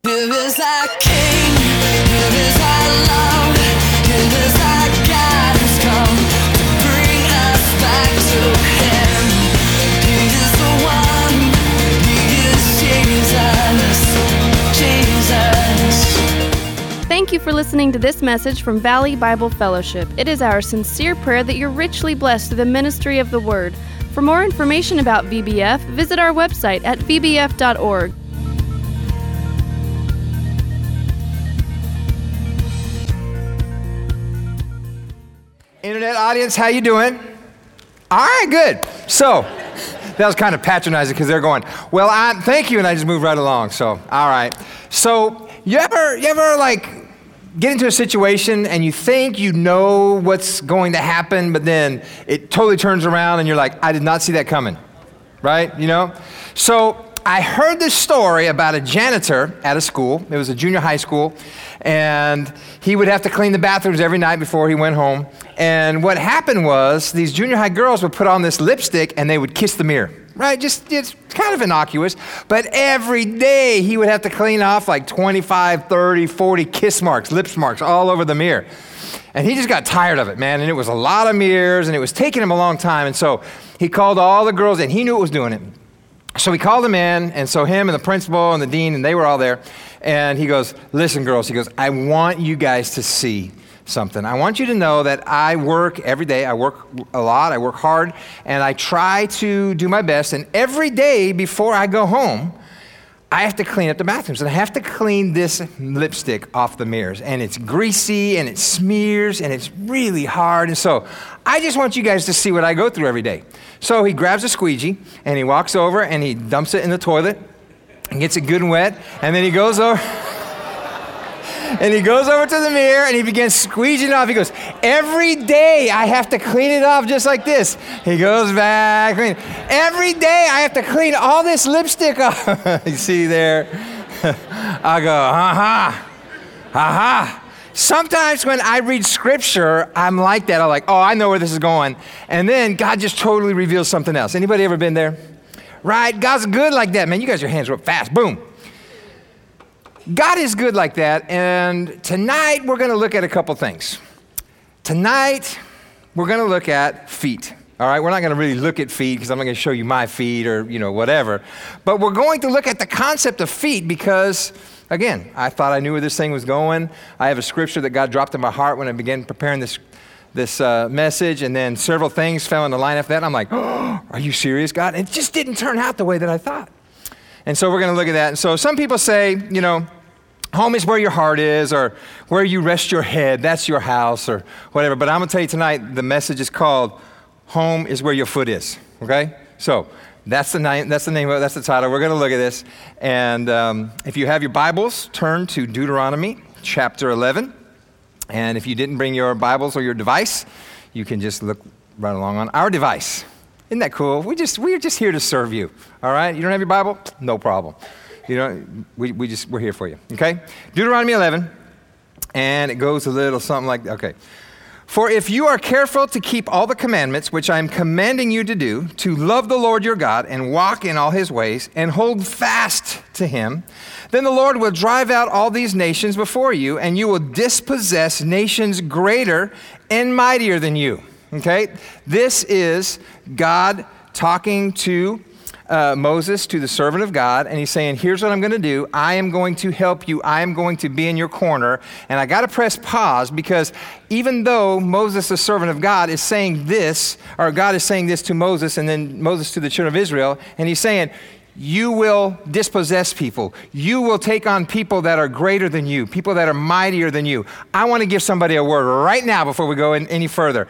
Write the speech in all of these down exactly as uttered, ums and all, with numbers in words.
Here is our King, here is our love, here is our God who's come to bring us back to Him. He is the one, He is Jesus, Jesus. Thank you for listening to this message from Valley Bible Fellowship. It is our sincere prayer that you're richly blessed through the ministry of the Word. For more information about V B F, visit our website at v b f dot org. Internet audience, how you doing? All right, good. So, that was kind of patronizing because they're going, well, I, thank you, and I just moved right along. So, all right. So, you ever, you ever like get into a situation and you think you know what's going to happen, but then it totally turns around and you're like, I did not see that coming, right? You know? So, I heard this story about a janitor at a school. It was a junior high school, and he would have to clean the bathrooms every night before he went home. And what happened was these junior high girls would put on this lipstick and they would kiss the mirror, right? Just, it's kind of innocuous, but every day he would have to clean off like twenty-five, thirty, forty kiss marks, lips marks all over the mirror. And he just got tired of it, man. And it was a lot of mirrors and it was taking him a long time. And so he called all the girls in. He knew it was doing it. So he called them in, and so him and the principal and the dean, and they were all there. And he goes, listen, girls, he goes, I want you guys to see something. I want you to know that I work every day. I work a lot. I work hard, and I try to do my best. And every day before I go home, I have to clean up the bathrooms, and I have to clean this lipstick off the mirrors. And it's greasy, and it smears, and it's really hard. And so I just want you guys to see what I go through every day. So he grabs a squeegee, and he walks over, and he dumps it in the toilet, and gets it good and wet, and then he goes over, and he goes over to the mirror, and he begins squeegeing it off. He goes, every day I have to clean it off just like this. He goes back, clean. Every day I have to clean all this lipstick off. You see there? I go, ha-ha, ha-ha. Sometimes when I read scripture, I'm like that. I'm like, oh, I know where this is going. And then God just totally reveals something else. Anybody ever been there? Right? God's good like that. Man, you guys, your hands are up fast. Boom. God is good like that. And tonight, we're going to look at a couple things. Tonight, we're going to look at feet. All right? We're not going to really look at feet because I'm not going to show you my feet or, you know, whatever. But we're going to look at the concept of feet because, again, I thought I knew where this thing was going. I have a scripture that God dropped in my heart when I began preparing this this uh, message, and then several things fell into line after that. And I'm like, oh, are you serious, God? And it just didn't turn out the way that I thought. And so we're going to look at that. And so some people say, you know, home is where your heart is, or where you rest your head. That's your house, or whatever. But I'm going to tell you tonight, the message is called Home is Where Your Foot Is, okay? So that's the name, that's the name of it, that's the title. We're going to look at this. And um, if you have your Bibles, turn to Deuteronomy chapter eleven. And if you didn't bring your Bibles or your device, you can just look right along on our device. Isn't that cool? We just, we're just here to serve you, all right? You don't have your Bible? No problem. You know, we, we just, we're here for you, okay? Deuteronomy eleven, and it goes a little something like, okay. For if you are careful to keep all the commandments which I am commanding you to do, to love the Lord your God and walk in all his ways and hold fast to him, then the Lord will drive out all these nations before you, and you will dispossess nations greater and mightier than you. Okay? This is God talking to Uh, Moses, to the servant of God, and he's saying, here's what I'm going to do. I am going to help you. I am going to be in your corner. And I got to press pause because even though Moses, the servant of God, is saying this, or God is saying this to Moses and then Moses to the children of Israel, and he's saying, you will dispossess people. You will take on people that are greater than you, people that are mightier than you. I want to give somebody a word right now before we go in any further.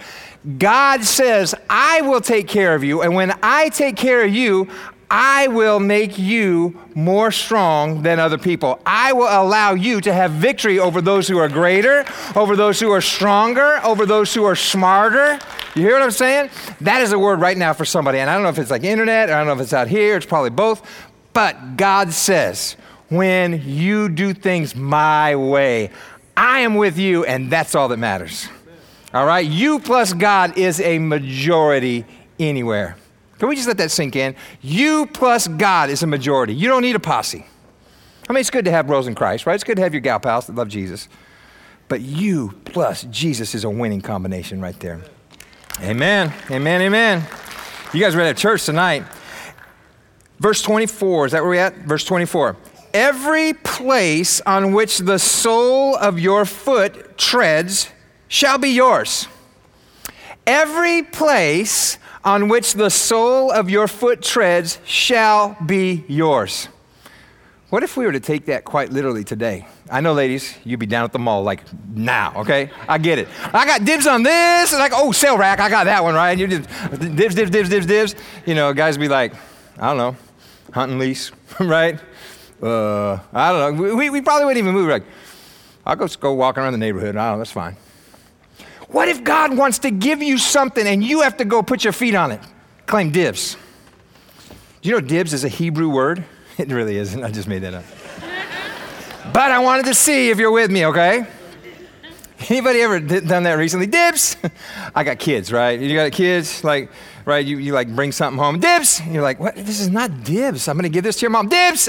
God says, I will take care of you, and when I take care of you, I will make you more strong than other people. I will allow you to have victory over those who are greater, over those who are stronger, over those who are smarter. You hear what I'm saying? That is a word right now for somebody, and I don't know if it's like internet, or I don't know if it's out here, it's probably both, but God says, when you do things my way, I am with you, and that's all that matters. All right? You plus God is a majority anywhere. Can we just let that sink in? You plus God is a majority. You don't need a posse. I mean, it's good to have bros in Christ, right? It's good to have your gal pals that love Jesus. But you plus Jesus is a winning combination right there. Amen, amen, amen. You guys ready at church tonight. Verse twenty-four, is that where we're at? Verse twenty-four. Every place on which the sole of your foot treads shall be yours. Every place on which the sole of your foot treads shall be yours. What if we were to take that quite literally today? I know, ladies, you'd be down at the mall like now, okay? I get it. I got dibs on this, and like, oh, sale rack, I got that one, right? You just dibs, dibs, dibs, dibs, dibs. You know, guys be like, I don't know, hunting lease, right? Uh, I don't know. We, we probably wouldn't even move. Like, I'll go, go walking around the neighborhood. I don't know, that's fine. What if God wants to give you something and you have to go put your feet on it? Claim dibs. Do you know dibs is a Hebrew word? It really isn't. I just made that up. But I wanted to see if you're with me, okay? Anybody ever did, done that recently? Dibs! I got kids, right? You got kids, like, right? You, you like bring something home. Dibs! And you're like, what? This is not dibs. I'm going to give this to your mom. Dibs!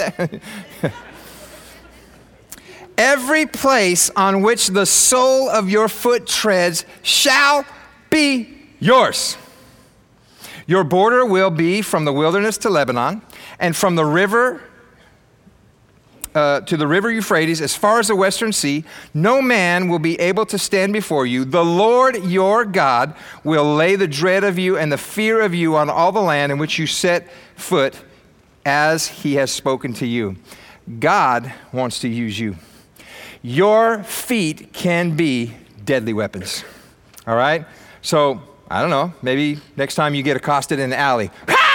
Every place on which the sole of your foot treads shall be yours. Your border will be from the wilderness to Lebanon, and from the river uh, to the river Euphrates, as far as the western sea. No man will be able to stand before you. The Lord your God will lay the dread of you and the fear of you on all the land in which you set foot, as he has spoken to you. God wants to use you. Your feet can be deadly weapons. All right? So, I don't know, maybe next time you get accosted in an alley,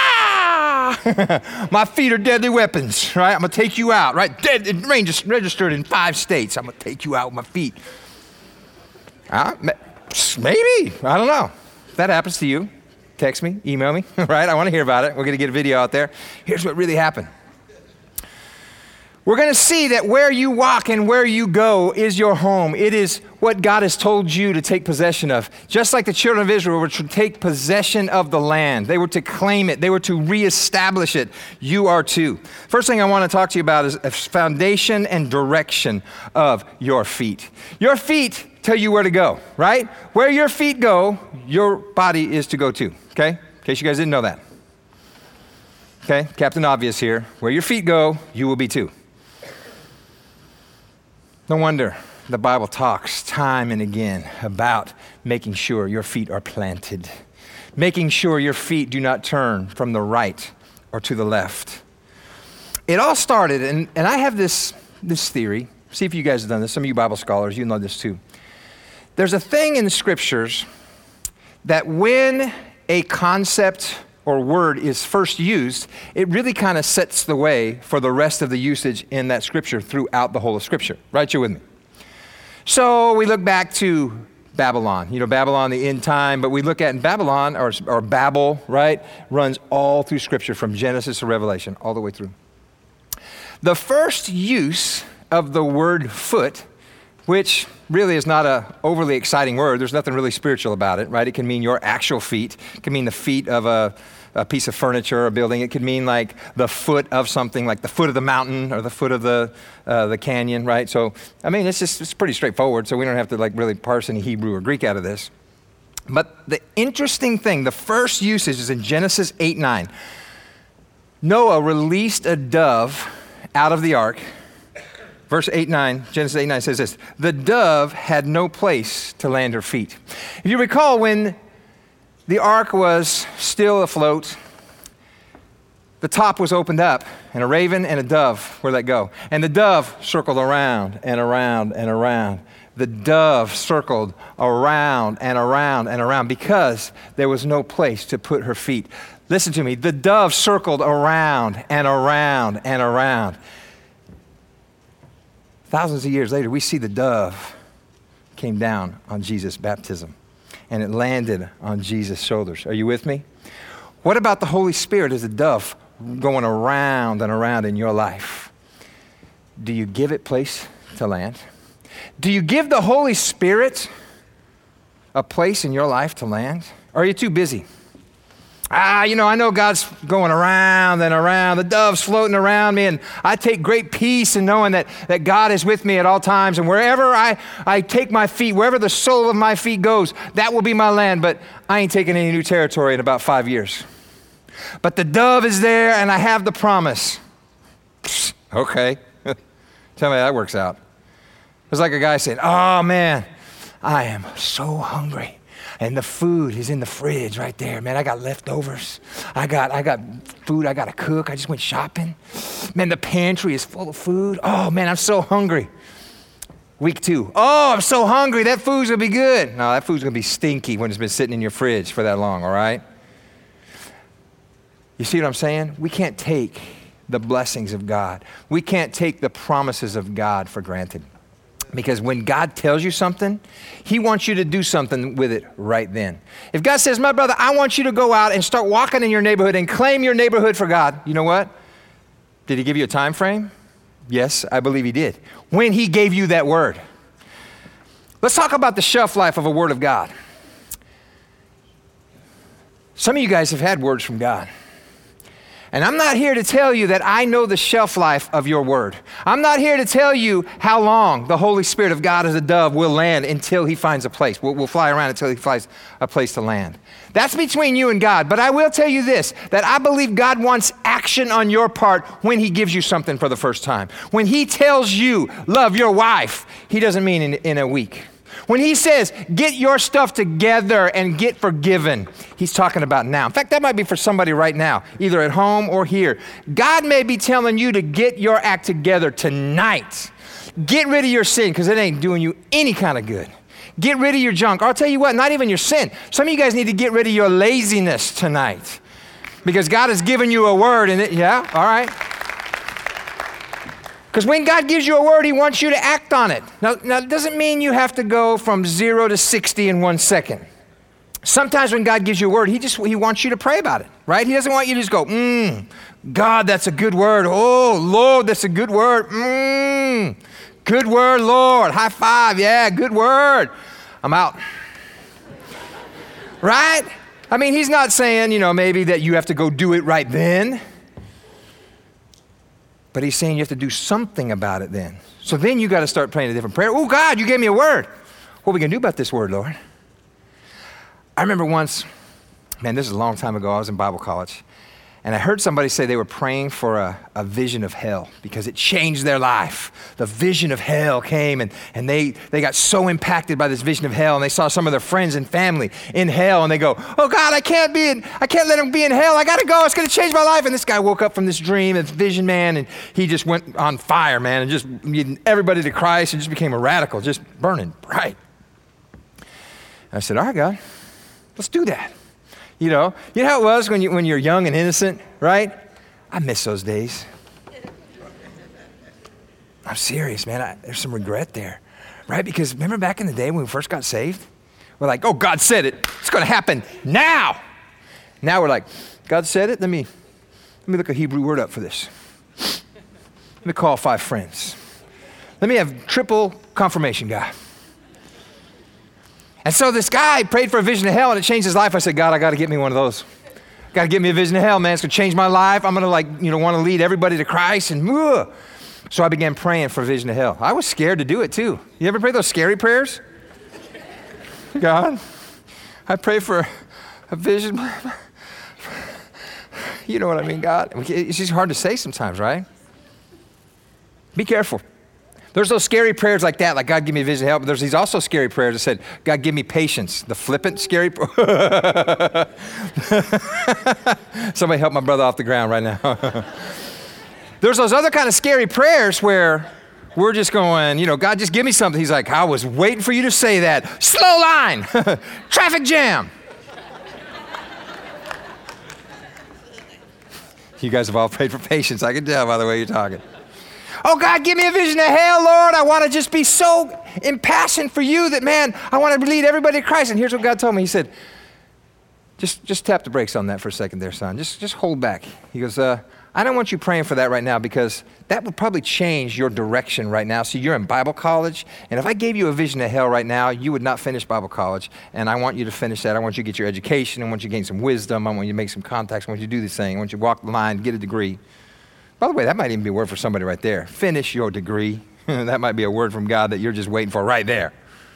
ah! My feet are deadly weapons, right? I'm going to take you out, right? Dead, registered in five states. I'm going to take you out with my feet. Uh, maybe. I don't know. If that happens to you, text me, email me, right? I want to hear about it. We're going to get a video out there. Here's what really happened. We're going to see that where you walk and where you go is your home. It is what God has told you to take possession of. Just like the children of Israel were to take possession of the land. They were to claim it. They were to reestablish it. You are too. First thing I want to talk to you about is a foundation and direction of your feet. Your feet tell you where to go, right? Where your feet go, your body is to go too, okay? In case you guys didn't know that. Okay, Captain Obvious here. Where your feet go, you will be too. No wonder the Bible talks time and again about making sure your feet are planted, making sure your feet do not turn from the right or to the left. It all started, and, and I have this, this theory. See if you guys have done this. Some of you Bible scholars, you know this too. There's a thing in the scriptures that when a concept or word is first used, it really kind of sets the way for the rest of the usage in that scripture throughout the whole of scripture. Right, you with me? So we look back to Babylon. You know, Babylon, the end time, but we look at in Babylon, or, or Babel, right, runs all through scripture from Genesis to Revelation, all the way through. The first use of the word foot, which really is not an overly exciting word. There's nothing really spiritual about it, right? It can mean your actual feet. It can mean the feet of a, a piece of furniture or a building. It could mean like the foot of something, like the foot of the mountain or the foot of the uh, the canyon, right? So, I mean, it's just it's pretty straightforward, so we don't have to like really parse any Hebrew or Greek out of this. But the interesting thing, the first usage is in Genesis eight nine. Noah released a dove out of the ark. Verse eight nine, Genesis eight nine says this, the dove had no place to land her feet. If you recall, when the ark was still afloat, the top was opened up, and a raven and a dove were let go. And the dove circled around and around and around. The dove circled around and around and around because there was no place to put her feet. Listen to me, the dove circled around and around and around. Thousands of years later, we see the dove came down on Jesus' baptism, and it landed on Jesus' shoulders. Are you with me? What about the Holy Spirit as a dove going around and around in your life? Do you give it place to land? Do you give the Holy Spirit a place in your life to land? Or are you too busy? Ah, you know, I know God's going around and around. The dove's floating around me, and I take great peace in knowing that, that God is with me at all times. And wherever I, I take my feet, wherever the sole of my feet goes, that will be my land. But I ain't taking any new territory in about five years. But the dove is there, and I have the promise. Okay. Tell me how that works out. It's like a guy saying, oh, man, I am so hungry. And the food is in the fridge right there. Man, I got leftovers. I got I got food I got to cook. I just went shopping. Man, the pantry is full of food. Oh, man, I'm so hungry. Week two. Oh, I'm so hungry. That food's going to be good. No, that food's going to be stinky when it's been sitting in your fridge for that long, all right? You see what I'm saying? We can't take the blessings of God. We can't take the promises of God for granted. Because when God tells you something, he wants you to do something with it right then. If God says, my brother, I want you to go out and start walking in your neighborhood and claim your neighborhood for God, you know what? Did he give you a time frame? Yes, I believe he did. When he gave you that word. Let's talk about the shelf life of a word of God. Some of you guys have had words from God. And I'm not here to tell you that I know the shelf life of your word. I'm not here to tell you how long the Holy Spirit of God as a dove will land until he finds a place. We'll, we'll fly around until he finds a place to land. That's between you and God. But I will tell you this, that I believe God wants action on your part when he gives you something for the first time. When he tells you, love your wife, he doesn't mean in, in a week. When he says, get your stuff together and get forgiven, he's talking about now. In fact, that might be for somebody right now, either at home or here. God may be telling you to get your act together tonight. Get rid of your sin, because it ain't doing you any kind of good. Get rid of your junk. Or I'll tell you what, not even your sin. Some of you guys need to get rid of your laziness tonight, because God has given you a word, and it, yeah, all right. Because when God gives you a word, he wants you to act on it. Now, now, it doesn't mean you have to go from zero to sixty in one second. Sometimes when God gives you a word, he just he wants you to pray about it, right? He doesn't want you to just go, mmm, God, that's a good word. Oh, Lord, that's a good word. Mmm, good word, Lord. High five, yeah, good word. I'm out. Right? I mean, he's not saying, you know, maybe that you have to go do it right then. But he's saying you have to do something about it then. So then you got to start praying a different prayer. Oh, God, you gave me a word. What are we going to do about this word, Lord? I remember once, man, this is a long time ago. I was in Bible college. And I heard somebody say they were praying for a, a vision of hell because it changed their life. The vision of hell came, and, and they, they got so impacted by this vision of hell, and they saw some of their friends and family in hell, and they go, oh God, I can't be in, I can't let them be in hell. I gotta go, it's gonna change my life. And this guy woke up from this dream, this vision, man, and he just went on fire, man, and just leading everybody to Christ and just became a radical, just burning bright. And I said, all right, God, let's do that. You know, you know how it was when, you, when you're young and innocent, right? I miss those days. I'm serious, man. I, there's some regret there, right? Because remember back in the day when we first got saved? We're like, oh, God said it. It's going to happen now. Now we're like, God said it? Let me, let me look a Hebrew word up for this. Let me call five friends. Let me have triple confirmation, God. And so this guy prayed for a vision of hell, and it changed his life. I said, God, I got to get me one of those. Got to get me a vision of hell, man. It's going to change my life. I'm going to, like, you know, want to lead everybody to Christ. And ugh. So I began praying for a vision of hell. I was scared to do it, too. You ever pray those scary prayers? God, I pray for a vision. You know what I mean, God. It's just hard to say sometimes, right? Be careful. There's those scary prayers like that, like God give me a vision of hell, but there's these also scary prayers that said, God give me patience. The flippant scary Somebody help my brother off the ground right now. There's those other kind of scary prayers where we're just going, you know, God just give me something. He's like, I was waiting for you to say that. Slow line, traffic jam. You guys have all prayed for patience. I can tell by the way you're talking. Oh, God, give me a vision of hell, Lord. I want to just be so impassioned for you that, man, I want to lead everybody to Christ. And here's what God told me. He said, just just tap the brakes on that for a second there, son. Just just hold back. He goes, uh, I don't want you praying for that right now because that would probably change your direction right now. See, you're in Bible college, and if I gave you a vision of hell right now, you would not finish Bible college, and I want you to finish that. I want you to get your education. I want you to gain some wisdom. I want you to make some contacts. I want you to do this thing. I want you to walk the line, get a degree. By the way, that might even be a word for somebody right there. Finish your degree. That might be a word from God that you're just waiting for right there.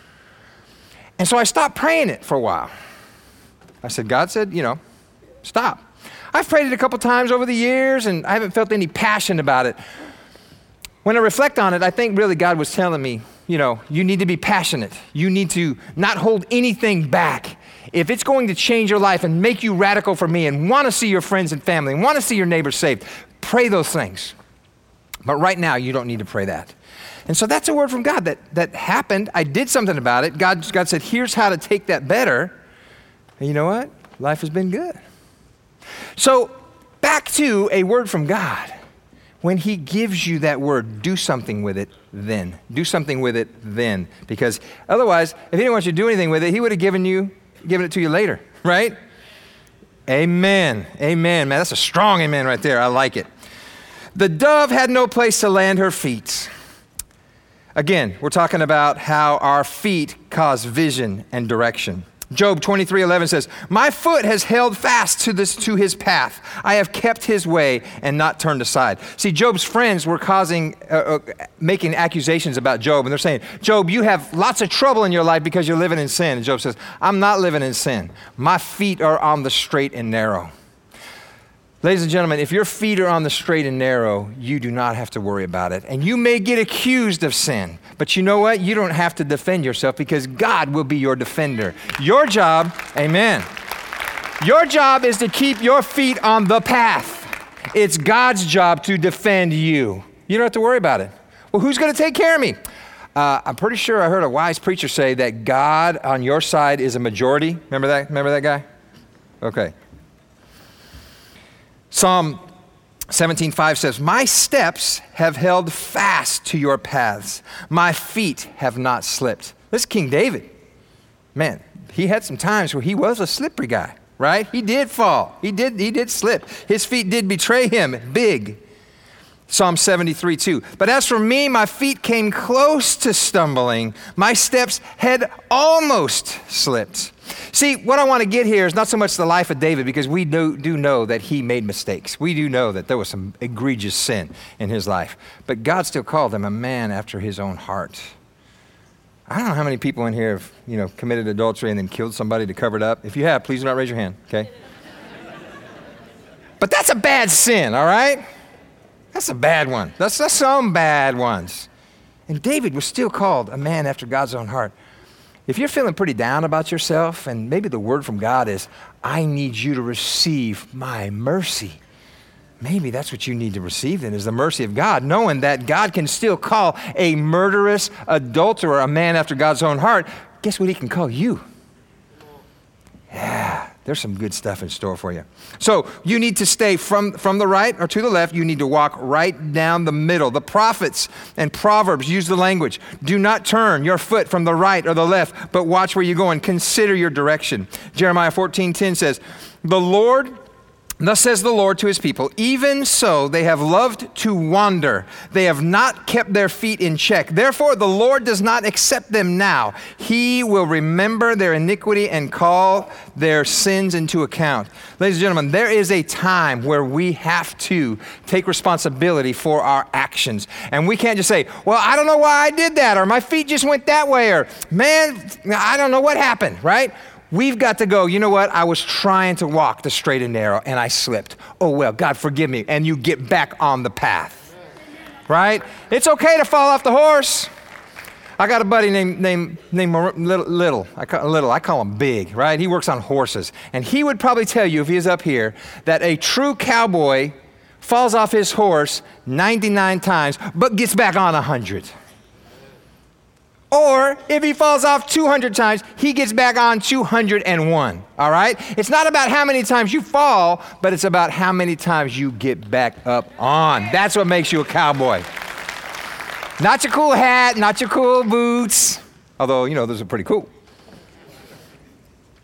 And so I stopped praying it for a while. I said, God said, you know, stop. I've prayed it a couple times over the years, and I haven't felt any passion about it. When I reflect on it, I think really God was telling me, you know, you need to be passionate. You need to not hold anything back. If it's going to change your life and make you radical for me and want to see your friends and family and want to see your neighbors saved, pray those things. But right now, you don't need to pray that. And so that's a word from God that, that happened. I did something about it. God, God said, here's how to take that better. And you know what? Life has been good. So back to a word from God. When he gives you that word, do something with it then. Do something with it then. Because otherwise, if he didn't want you to do anything with it, he would have given you, given it to you later, right? Amen. Amen, man. That's a strong amen right there. I like it. The dove had no place to land her feet. Again, we're talking about how our feet cause vision and direction. Job twenty-three eleven says, my foot has held fast to this to his path. I have kept his way and not turned aside. See, Job's friends were causing, uh, uh, making accusations about Job. And they're saying, Job, you have lots of trouble in your life because you're living in sin. And Job says, I'm not living in sin. My feet are on the straight and narrow. Ladies and gentlemen, if your feet are on the straight and narrow, you do not have to worry about it. And you may get accused of sin, but you know what? You don't have to defend yourself because God will be your defender. Your job, amen, your job is to keep your feet on the path. It's God's job to defend you. You don't have to worry about it. Well, who's going to take care of me? Uh, I'm pretty sure I heard a wise preacher say that God on your side is a majority. Remember that? Remember that guy? Okay. Psalm seventeen five says, my steps have held fast to your paths. My feet have not slipped. This is King David. Man, he had some times where he was a slippery guy, right? He did fall. He did, he did slip. His feet did betray him big. Psalm seventy-three two. But as for me, my feet came close to stumbling. My steps had almost slipped. See, what I want to get here is not so much the life of David, because we do, do know that he made mistakes. We do know that there was some egregious sin in his life. But God still called him a man after his own heart. I don't know how many people in here have, you know, committed adultery and then killed somebody to cover it up. If you have, please do not raise your hand, okay? But that's a bad sin, all right? That's a bad one. That's, that's some bad ones. And David was still called a man after God's own heart. If you're feeling pretty down about yourself, and maybe the word from God is, I need you to receive my mercy. Maybe that's what you need to receive then, is the mercy of God, knowing that God can still call a murderous adulterer a man after God's own heart. Guess what he can call you? Yeah, there's some good stuff in store for you. So you need to stay from, from the right or to the left. You need to walk right down the middle. The prophets and Proverbs use the language. Do not turn your foot from the right or the left, but watch where you go and consider your direction. Jeremiah fourteen ten says, the Lord, thus says the Lord to his people, even so they have loved to wander. They have not kept their feet in check. Therefore, the Lord does not accept them now. He will remember their iniquity and call their sins into account. Ladies and gentlemen, there is a time where we have to take responsibility for our actions. And we can't just say, well, I don't know why I did that, or my feet just went that way, or man, I don't know what happened, right? We've got to go, you know what? I was trying to walk the straight and narrow and I slipped. Oh, well, God forgive me. And you get back on the path, right? It's okay to fall off the horse. I got a buddy named named named Little. Little. I call, Little. I call him Big, right? He works on horses. And he would probably tell you, if he was up here, that a true cowboy falls off his horse ninety-nine times, but gets back on one hundred. Or if he falls off two hundred times, he gets back on two hundred one, all right? It's not about how many times you fall, but it's about how many times you get back up on. That's what makes you a cowboy. Not your cool hat, not your cool boots, although, you know, those are pretty cool.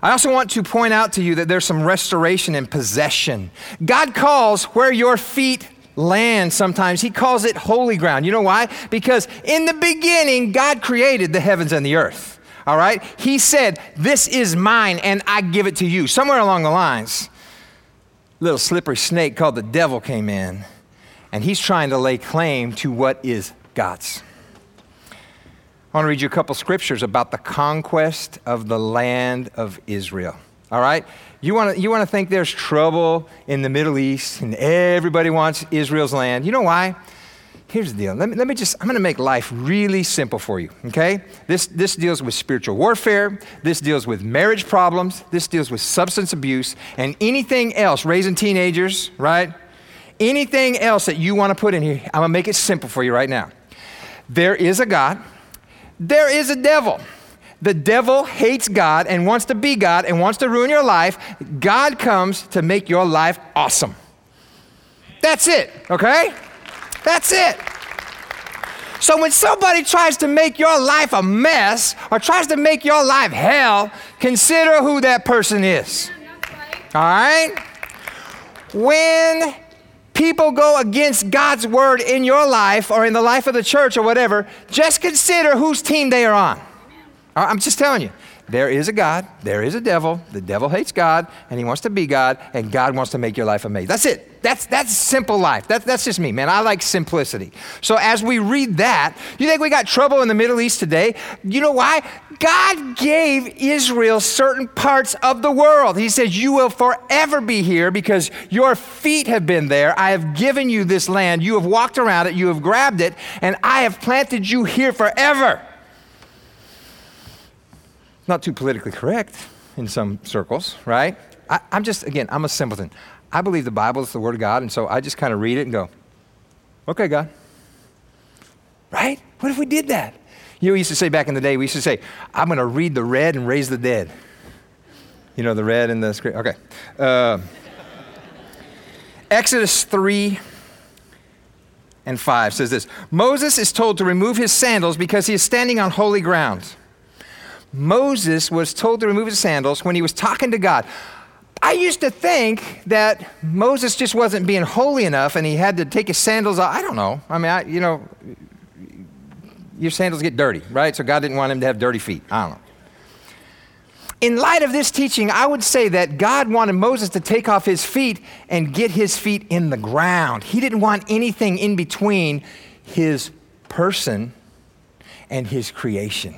I also want to point out to you that there's some restoration and possession. God calls where your feet land sometimes, he calls it holy ground. You know why? Because in the beginning, God created the heavens and the earth. All right? He said, this is mine and I give it to you. Somewhere along the lines, a little slippery snake called the devil came in, and he's trying to lay claim to what is God's. I want to read you a couple scriptures about the conquest of the land of Israel. All right? You want to you want to think there's trouble in the Middle East and everybody wants Israel's land. You know why? Here's the deal. Let me, let me just, I'm going to make life really simple for you, okay? This, this deals with spiritual warfare. This deals with marriage problems. This deals with substance abuse and anything else, raising teenagers, right? Anything else that you want to put in here, I'm going to make it simple for you right now. There is a God. There is a devil. The devil hates God and wants to be God and wants to ruin your life. God comes to make your life awesome. That's it, okay? That's it. So when somebody tries to make your life a mess or tries to make your life hell, consider who that person is. All right? When people go against God's word in your life or in the life of the church or whatever, just consider whose team they are on. I'm just telling you, there is a God, there is a devil. The devil hates God, and he wants to be God, and God wants to make your life amazing. That's it. That's that's simple life. That, that's just me, man. I like simplicity. So as we read that, you think we got trouble in the Middle East today? You know why? God gave Israel certain parts of the world. He says, you will forever be here because your feet have been there. I have given you this land. You have walked around it. You have grabbed it, and I have planted you here forever. Not too politically correct in some circles, right? I, I'm just, again, I'm a simpleton. I believe the Bible is the Word of God, and so I just kind of read it and go, okay, God. Right? What if we did that? You know, we used to say back in the day, we used to say, I'm going to read the red and raise the dead. You know, the red and the script. Okay. Uh, Exodus three and five says this. Moses is told to remove his sandals because he is standing on holy ground. Moses was told to remove his sandals when he was talking to God. I used to think that Moses just wasn't being holy enough and he had to take his sandals off. I don't know. I mean, I, you know, your sandals get dirty, right? So God didn't want him to have dirty feet. I don't know. In light of this teaching, I would say that God wanted Moses to take off his feet and get his feet in the ground. He didn't want anything in between his person and his creation.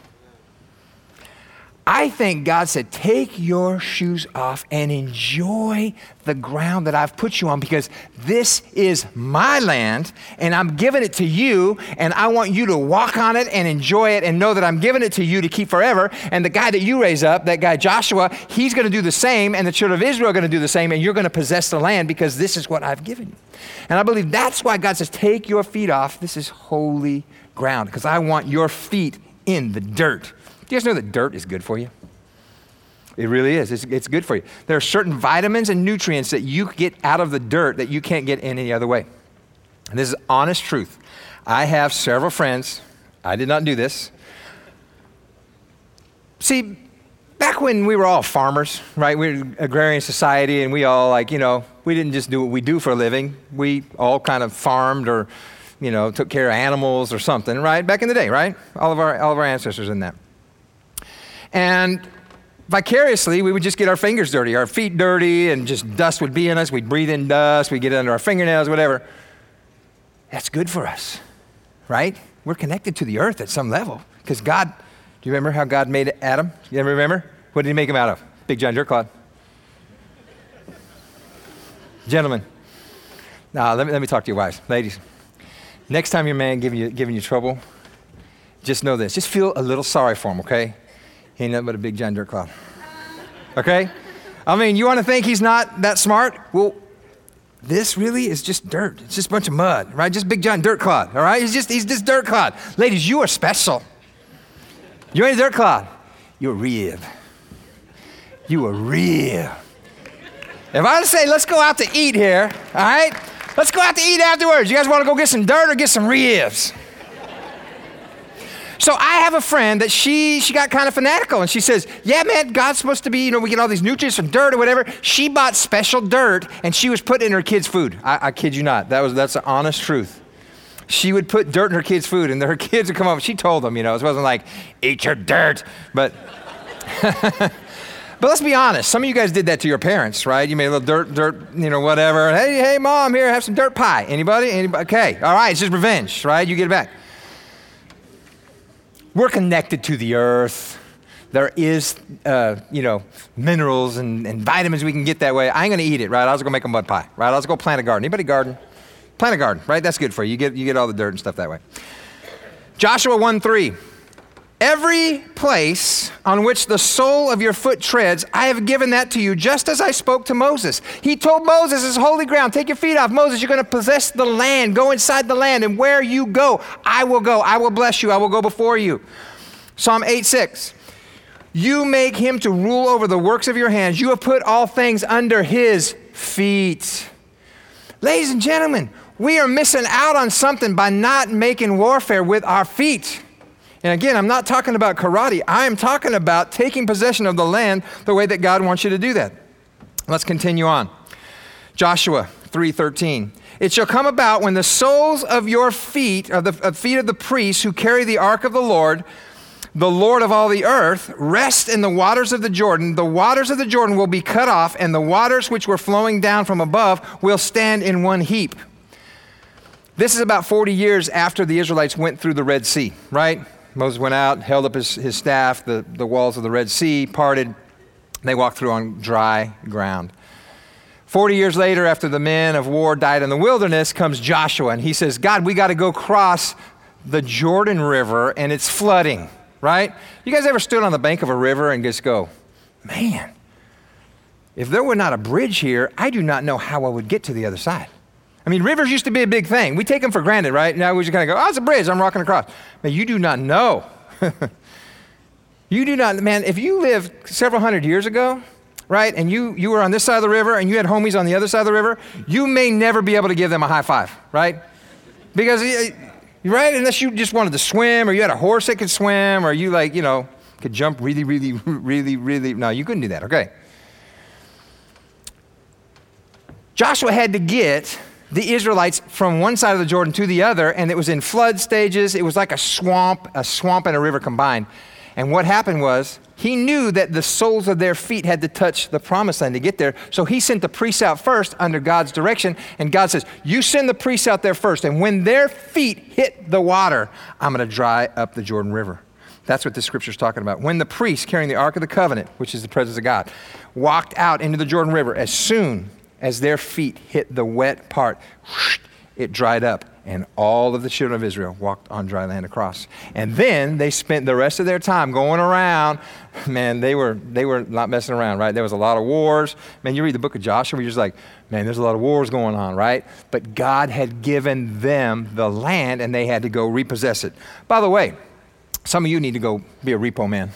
I think God said, take your shoes off and enjoy the ground that I've put you on because this is my land and I'm giving it to you and I want you to walk on it and enjoy it and know that I'm giving it to you to keep forever. And the guy that you raise up, that guy Joshua, he's going to do the same and the children of Israel are going to do the same and you're going to possess the land because this is what I've given you. And I believe that's why God says, take your feet off. This is holy ground because I want your feet in the dirt. Do you guys know that dirt is good for you? It really is. It's, it's good for you. There are certain vitamins and nutrients that you get out of the dirt that you can't get in any other way. And this is honest truth. I have several friends. I did not do this. See, back when we were all farmers, right? We were an agrarian society and we all like, you know, we didn't just do what we do for a living. We all kind of farmed or, you know, took care of animals or something, right? Back in the day, right? All of our, all of our ancestors in that. And vicariously, we would just get our fingers dirty, our feet dirty, and just dust would be in us. We'd breathe in dust. We'd get it under our fingernails, whatever. That's good for us, right? We're connected to the earth at some level because God, do you remember how God made Adam? You ever remember? What did he make him out of? Big John Dirtclod. Gentlemen, now let me, let me talk to your wives. Ladies, next time your man giving you, giving you trouble, just know this. Just feel a little sorry for him, okay? He ain't nothing but a Big John Dirtclod. Okay? I mean, you want to think he's not that smart? Well, this really is just dirt. It's just a bunch of mud, right? Just Big John Dirtclod, all right? He's just, he's just Dirtclod. Ladies, you are special. You ain't a Dirtclod. You're a rib. You a rib. If I was to say, let's go out to eat here, all right? Let's go out to eat afterwards. You guys want to go get some dirt or get some ribs? So I have a friend that she she got kind of fanatical, and she says, yeah, man, God's supposed to be, you know, we get all these nutrients from dirt or whatever. She bought special dirt, and she was putting in her kids' food. I, I kid you not. That was That's the honest truth. She would put dirt in her kids' food, and her kids would come over. She told them, you know, it wasn't like, eat your dirt. But, but let's be honest. Some of you guys did that to your parents, right? You made a little dirt, dirt, you know, whatever. Hey, hey, Mom, here, have some dirt pie. Anybody? Anybody? Okay, all right, it's just revenge, right? You get it back. We're connected to the earth. There is, uh, you know, minerals and, and vitamins we can get that way. I ain't gonna eat it, right? I was gonna make a mud pie, right? I was gonna plant a garden. Anybody garden? Plant a garden, right? That's good for you. You get, you get all the dirt and stuff that way. Joshua one three. Every place on which the sole of your foot treads, I have given that to you, just as I spoke to Moses. He told Moses, it's holy ground. Take your feet off. Moses, you're going to possess the land. Go inside the land, and where you go, I will go. I will bless you. I will go before you. Psalm eight six. You make him to rule over the works of your hands. You have put all things under his feet. Ladies and gentlemen, we are missing out on something by not making warfare with our feet. And again, I'm not talking about karate. I am talking about taking possession of the land the way that God wants you to do that. Let's continue on. Joshua three thirteen. It shall come about when the soles of your feet, or the feet of the priests who carry the ark of the Lord, the Lord of all the earth, rest in the waters of the Jordan. The waters of the Jordan will be cut off, and the waters which were flowing down from above will stand in one heap. This is about forty years after the Israelites went through the Red Sea, right? Moses went out, held up his, his staff, the, the walls of the Red Sea parted. They walked through on dry ground. forty years later, after the men of war died in the wilderness, comes Joshua, and he says, God, we got to go cross the Jordan River, and it's flooding, right? You guys ever stood on the bank of a river and just go, man, if there were not a bridge here, I do not know how I would get to the other side. I mean, rivers used to be a big thing. We take them for granted, right? Now we just kind of go, oh, it's a bridge, I'm walking across. But you do not know. You do not, man, if you lived several hundred years ago, right, and you, you were on this side of the river and you had homies on the other side of the river, you may never be able to give them a high five, right? Because, right, unless you just wanted to swim, or you had a horse that could swim, or you like, you know, could jump really, really, really, really, no, you couldn't do that, okay. Joshua had to get the Israelites from one side of the Jordan to the other, and it was in flood stages. It was like a swamp, a swamp and a river combined. And what happened was, he knew that the soles of their feet had to touch the promised land to get there. So he sent the priests out first under God's direction. And God says, you send the priests out there first. And when their feet hit the water, I'm going to dry up the Jordan River. That's what the scripture's talking about. When the priests carrying the Ark of the Covenant, which is the presence of God, walked out into the Jordan River, as soon as their feet hit the wet part, it dried up, and all of the children of Israel walked on dry land across. And then they spent the rest of their time going around. Man, they were they were not messing around, right? There was a lot of wars. Man, you read the book of Joshua, you're just like, man, there's a lot of wars going on, right? But God had given them the land, and they had to go repossess it. By the way, some of you need to go be a repo man.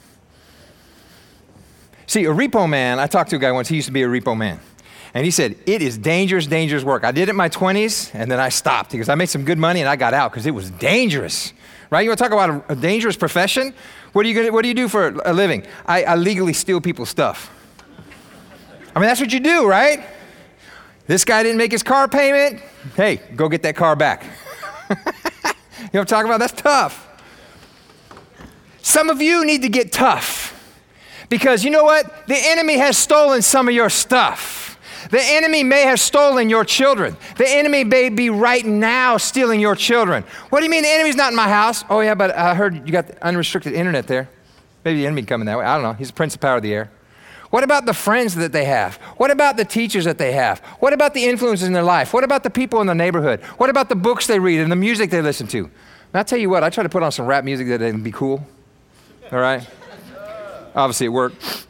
See, a repo man, I talked to a guy once, he used to be a repo man. And he said, it is dangerous, dangerous work. I did it in my twenties, and then I stopped because I made some good money and I got out because it was dangerous, right? You want to talk about a, a dangerous profession? What are you gonna, what do you do for a living? I, I legally steal people's stuff. I mean, that's what you do, right? This guy didn't make his car payment. Hey, go get that car back. You know what I'm talking about? That's tough. Some of you need to get tough because you know what? The enemy has stolen some of your stuff. The enemy may have stolen your children. The enemy may be right now stealing your children. What do you mean the enemy's not in my house? Oh yeah, but I heard you got the unrestricted internet there. Maybe the enemy coming that way. I don't know. He's the prince of power of the air. What about the friends that they have? What about the teachers that they have? What about the influences in their life? What about the people in the neighborhood? What about the books they read and the music they listen to? And I'll tell you what, I try to put on some rap music that would be cool. All right? Obviously it worked.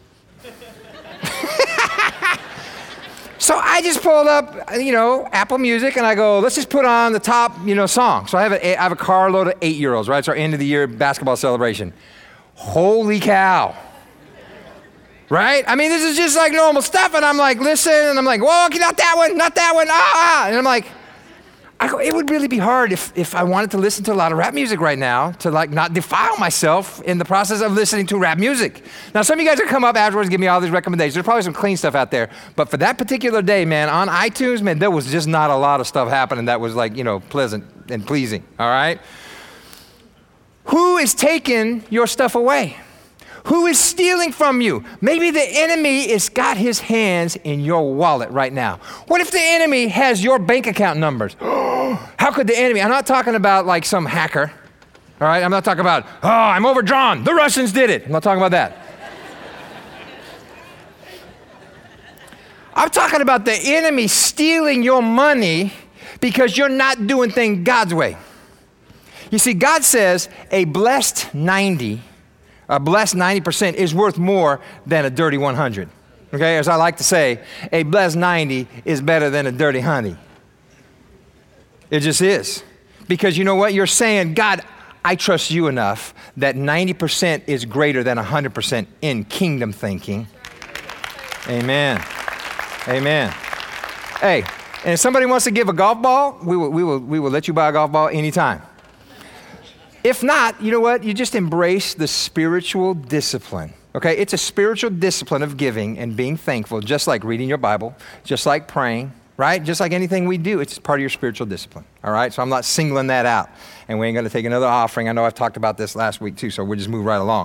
So I just pulled up, you know, Apple Music, and I go, let's just put on the top, you know, song. So I have a, I have a carload of eight-year-olds, right? It's our end of the year basketball celebration. Holy cow. Right? I mean, this is just like normal stuff, and I'm like, listen, and I'm like, whoa, not that one, not that one, ah, ah. And I'm like, I go, it would really be hard if, if I wanted to listen to a lot of rap music right now to like not defile myself in the process of listening to rap music. Now, some of you guys will come up afterwards and give me all these recommendations. There's probably some clean stuff out there. But for that particular day, man, on iTunes, man, there was just not a lot of stuff happening that was like, you know, pleasant and pleasing, all right? Who is taking your stuff away? Who is stealing from you? Maybe the enemy has got his hands in your wallet right now. What if the enemy has your bank account numbers? How could the enemy? I'm not talking about like some hacker, all right? I'm not talking about, oh, I'm overdrawn. The Russians did it. I'm not talking about that. I'm talking about the enemy stealing your money because you're not doing things God's way. You see, God says a blessed ninety A blessed ninety percent is worth more than a dirty one hundred. Okay, as I like to say, a blessed ninety is better than a dirty honey. It just is. Because you know what? You're saying, God, I trust you enough that ninety percent is greater than one hundred percent in kingdom thinking. Amen. Amen. Hey, and if somebody wants to give a golf ball, we will, we will, we will let you buy a golf ball anytime. If not, you know what? You just embrace the spiritual discipline, okay? It's a spiritual discipline of giving and being thankful, just like reading your Bible, just like praying, right? Just like anything we do, it's part of your spiritual discipline, all right? So I'm not singling that out. And we ain't going to take another offering. I know I've talked about this last week too, so we'll just move right along.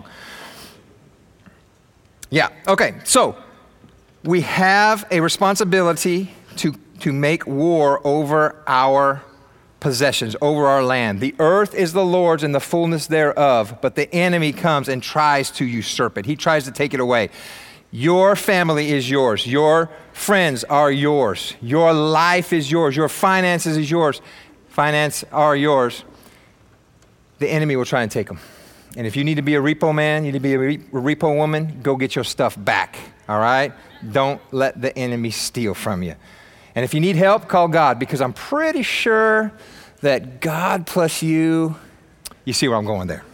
Yeah, okay. So we have a responsibility to, to make war over our possessions, over our land. The earth is the Lord's and the fullness thereof, but the enemy comes and tries to usurp it. He tries to take it away. Your family is yours. Your friends are yours. Your life is yours. Your finances is yours. Finance are yours. The enemy will try and take them. And if you need to be a repo man, you need to be a, re- a repo woman, go get your stuff back, all right? Don't let the enemy steal from you. And if you need help, call God, because I'm pretty sure that God plus you, you see where I'm going there.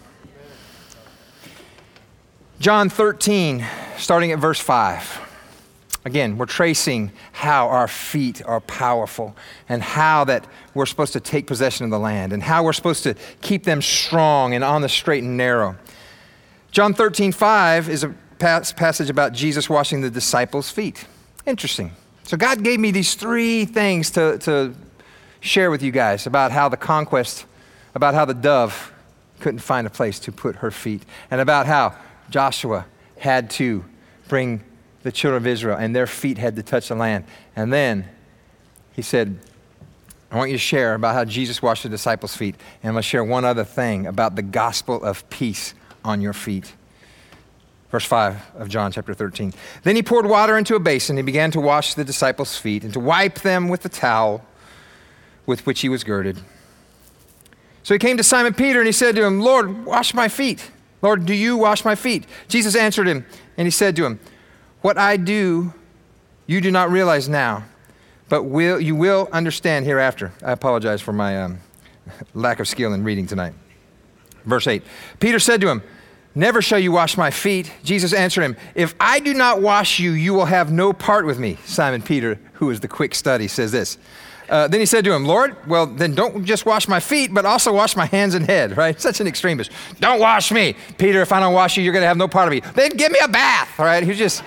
John thirteen, starting at verse five. Again, we're tracing how our feet are powerful and how that we're supposed to take possession of the land and how we're supposed to keep them strong and on the straight and narrow. John thirteen five is a passage about Jesus washing the disciples' feet. Interesting. So God gave me these three things to, to share with you guys about how the conquest, about how the dove couldn't find a place to put her feet, and about how Joshua had to bring the children of Israel and their feet had to touch the land. And then he said, I want you to share about how Jesus washed the disciples' feet. And I'm going to share one other thing about the gospel of peace on your feet. Verse five of John chapter thirteen. Then he poured water into a basin. He began to wash the disciples' feet and to wipe them with the towel with which he was girded. So he came to Simon Peter and he said to him, Lord, wash my feet. Lord, do you wash my feet? Jesus answered him and he said to him, what I do, you do not realize now, but will you will understand hereafter. I apologize for my um, lack of skill in reading tonight. Verse eight. Peter said to him, never shall you wash my feet. Jesus answered him, if I do not wash you, you will have no part with me. Simon Peter, who is the quick study, says this. Uh, then he said to him, Lord, well, then don't just wash my feet, but also wash my hands and head, right? Such an extremist. Don't wash me. Peter, if I don't wash you, you're going to have no part of me. Then give me a bath, all right? He was just,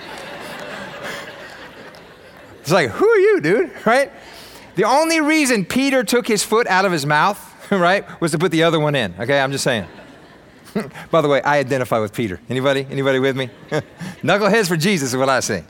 it's like, who are you, dude, right? The only reason Peter took his foot out of his mouth, right, was to put the other one in, okay? I'm just saying. By the way, I identify with Peter. Anybody? Anybody with me? Knuckleheads for Jesus is what I say.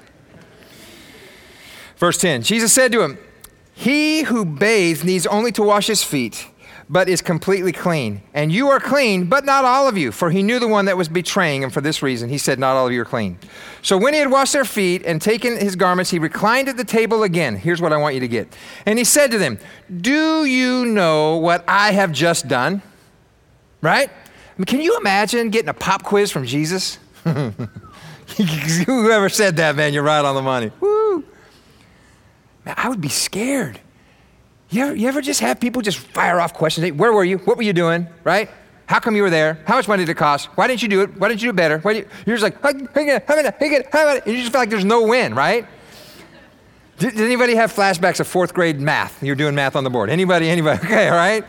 Verse ten, Jesus said to him, he who bathes needs only to wash his feet, but is completely clean. And you are clean, but not all of you. For he knew the one that was betraying him. For this reason, he said, not all of you are clean. So when he had washed their feet and taken his garments, he reclined at the table again. Here's what I want you to get. And he said to them, do you know what I have just done? Right? I mean, can you imagine getting a pop quiz from Jesus? Whoever said that, man, you're right on the money. Woo! Man, I would be scared. You ever, you ever just have people just fire off questions? Hey, where were you? What were you doing? Right? How come you were there? How much money did it cost? Why didn't you do it? Why didn't you do it better? Why did you, you're just like, hey, hey, hey, hey, hey, hey, and you just feel like there's no win, right? Did, did anybody have flashbacks of fourth grade math? You're doing math on the board. Anybody, anybody? Okay, all right.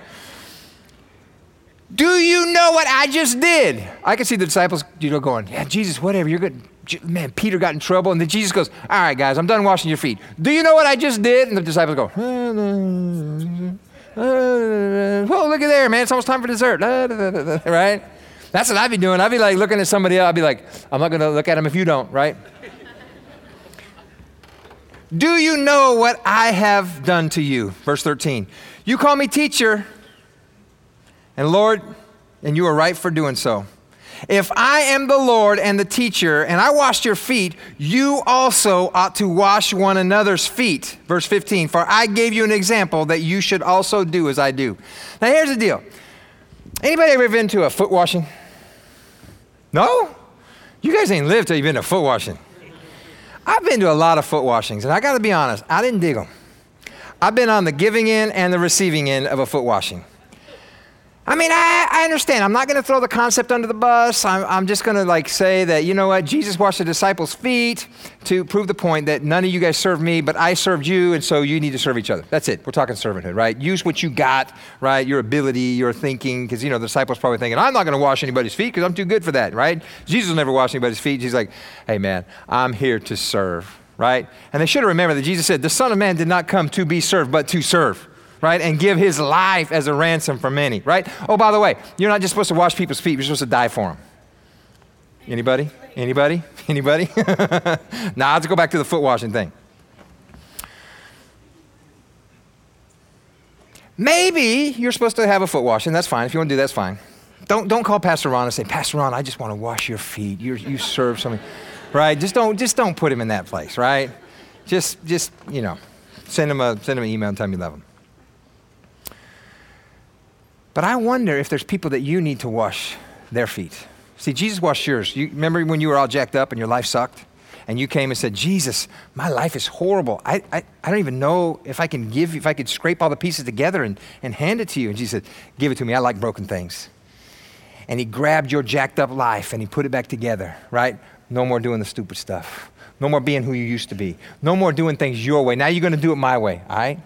Do you know what I just did? I can see the disciples, you know, going, yeah, Jesus, whatever, you're good. Man, Peter got in trouble. And then Jesus goes, all right, guys, I'm done washing your feet. Do you know what I just did? And the disciples go, whoa, look at there, man. It's almost time for dessert. Right? That's what I'd be doing. I'd be like looking at somebody else. I'd be like, I'm not going to look at them if you don't, right? Do you know what I have done to you? Verse thirteen. You call me teacher, and Lord, and you are right for doing so. If I am the Lord and the teacher, and I washed your feet, you also ought to wash one another's feet. Verse fifteen. For I gave you an example that you should also do as I do. Now here's the deal. Anybody ever been to a foot washing? No? You guys ain't lived till you've been to foot washing. I've been to a lot of foot washings, and I got to be honest, I didn't dig them. I've been on the giving end and the receiving end of a foot washing. I mean, I, I understand. I'm not going to throw the concept under the bus. I'm, I'm just going to like say that, you know what, Jesus washed the disciples' feet to prove the point that none of you guys served me, but I served you, and so you need to serve each other. That's it. We're talking servanthood, right? Use what you got, right? Your ability, your thinking, because, you know, the disciples probably thinking, I'm not going to wash anybody's feet because I'm too good for that, right? Jesus will never wash anybody's feet. He's like, hey, man, I'm here to serve, right? And they should have remembered that Jesus said, the Son of Man did not come to be served, but to serve. Right? And give his life as a ransom for many, right? Oh, by the way, you're not just supposed to wash people's feet, you're supposed to die for them. Anybody? Anybody? Anybody? Now, let's go back to the foot washing thing. Maybe you're supposed to have a foot washing. That's fine. If you want to do that, that's fine. Don't, don't call Pastor Ron and say, Pastor Ron, I just want to wash your feet. You're, you serve something, right? Just don't, just don't put him in that place, right? Just, just, you know, send him a, send him an email and tell him you love him. But I wonder if there's people that you need to wash their feet. See, Jesus washed yours. You remember when you were all jacked up and your life sucked? And you came and said, Jesus, my life is horrible. I, I, I don't even know if I can give, if I could scrape all the pieces together and, and hand it to you. And Jesus said, give it to me. I like broken things. And he grabbed your jacked up life and he put it back together, right? No more doing the stupid stuff. No more being who you used to be. No more doing things your way. Now you're going to do it my way, all right?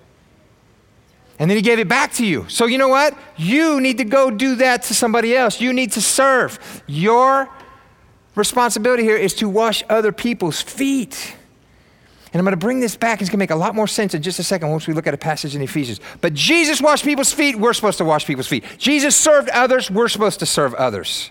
And then he gave it back to you. So you know what? You need to go do that to somebody else. You need to serve. Your responsibility here is to wash other people's feet. And I'm going to bring this back. It's going to make a lot more sense in just a second once we look at a passage in Ephesians. But Jesus washed people's feet. We're supposed to wash people's feet. Jesus served others. We're supposed to serve others.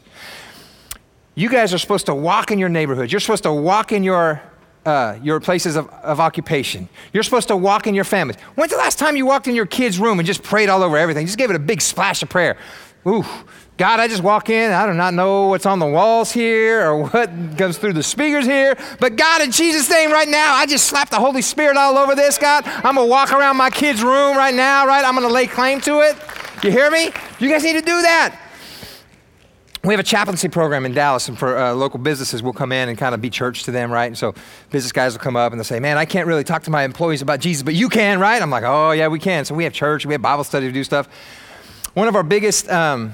You guys are supposed to walk in your neighborhood. You're supposed to walk in your Uh, your places of, of occupation. You're supposed to walk in your families. When's the last time you walked in your kid's room and just prayed all over everything? Just gave it a big splash of prayer. Ooh, God, I just walk in. I do not know what's on the walls here or what goes through the speakers here. But God, in Jesus' name right now, I just slap the Holy Spirit all over this, God. I'm going to walk around my kid's room right now, right? I'm going to lay claim to it. You hear me? You guys need to do that. We have a chaplaincy program in Dallas, and for uh, local businesses, we'll come in and kind of be church to them, right? And so business guys will come up and they'll say, man, I can't really talk to my employees about Jesus, but you can, right? I'm like, oh, yeah, we can. So we have church, we have Bible study to do stuff. One of our biggest, um,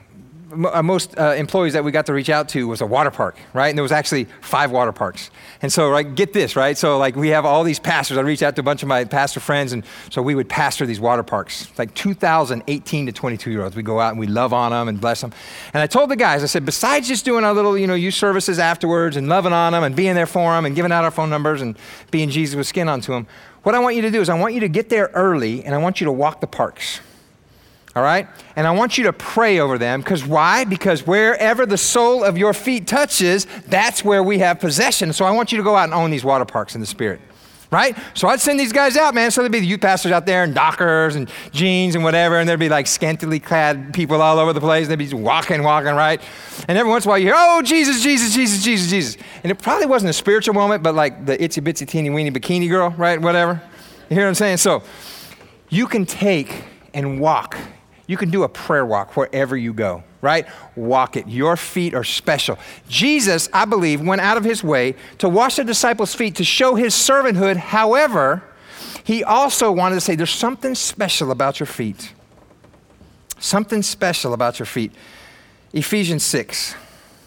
m- most uh, employees that we got to reach out to was a water park, right? And there was actually five water parks. And so, right, get this, right? So, like, we have all these pastors. I reached out to a bunch of my pastor friends, and so we would pastor these water parks. It's like two thousand eighteen to twenty-two-year-olds. We go out and we love on them and bless them. And I told the guys, I said, besides just doing our little, you know, youth services afterwards and loving on them and being there for them and giving out our phone numbers and being Jesus with skin onto them, what I want you to do is I want you to get there early, and I want you to walk the parks. All right? And I want you to pray over them. Because why? Because wherever the sole of your feet touches, that's where we have possession. So I want you to go out and own these water parks in the Spirit. Right? So I'd send these guys out, man. So there'd be the youth pastors out there in dockers and jeans and whatever. And there'd be like scantily clad people all over the place. They'd be just walking, walking, right? And every once in a while you hear, oh, Jesus, Jesus, Jesus, Jesus, Jesus. And it probably wasn't a spiritual moment, but like the itsy bitsy teeny weeny bikini girl, right? Whatever. You hear what I'm saying? So you can take and walk. You can do a prayer walk wherever you go, right? Walk it. Your feet are special. Jesus, I believe, went out of his way to wash the disciples' feet to show his servanthood. However, he also wanted to say there's something special about your feet. Something special about your feet. Ephesians six.